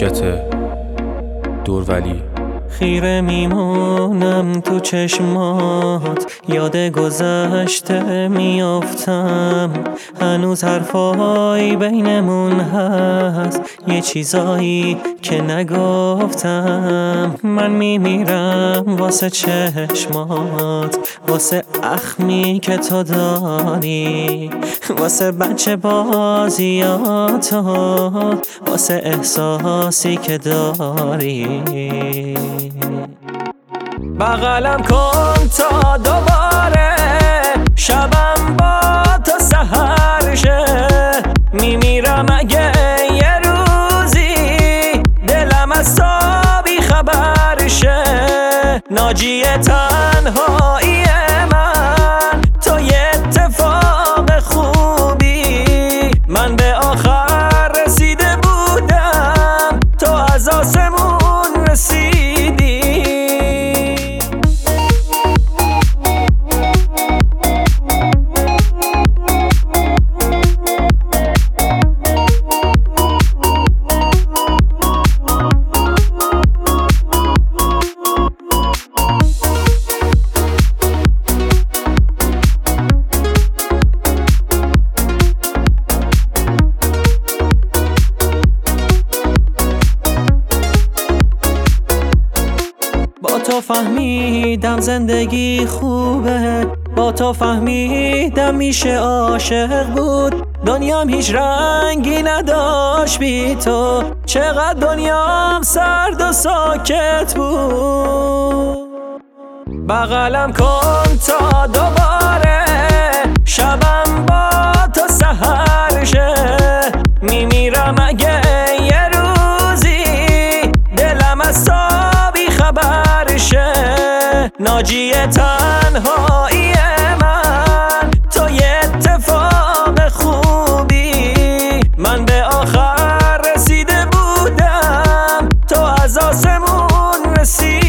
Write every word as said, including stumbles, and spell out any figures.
روایت دورولی. خیره میمونم تو چشمات، یاد گذشته میافتم، هنوز حرفایی بینمون هست، یه چیزایی که نگفتم. من میمیرم واسه چشمات، واسه اخمی که تو داری، واسه بچه بازیاتو، واسه احساسی که داری. بغلم کن تا دوباره شبم با تو سحر شه، میمیرم اگه یه روزی دلم از تو بی خبر شه. ناجی تنهایی من تو یه اتفاق خوبی، من به آخر رسیده بودم تو از آسمون رسیدی. با تو فهمیدم زندگی خوبه، با تو فهمیدم میشه عاشق بود. دنیام هیچ رنگی نداشت بی تو، چقدر دنیام سرد و ساکت بود. بغلم کن تا دوباره شبم با تو سحر شه، میمیرم اگه یه روزی دلم از تو بی خبر شه. ناجی تنهایی من تو یه اتفاق خوبی، من به آخر رسیده بودم تو از آسمون رسیدی.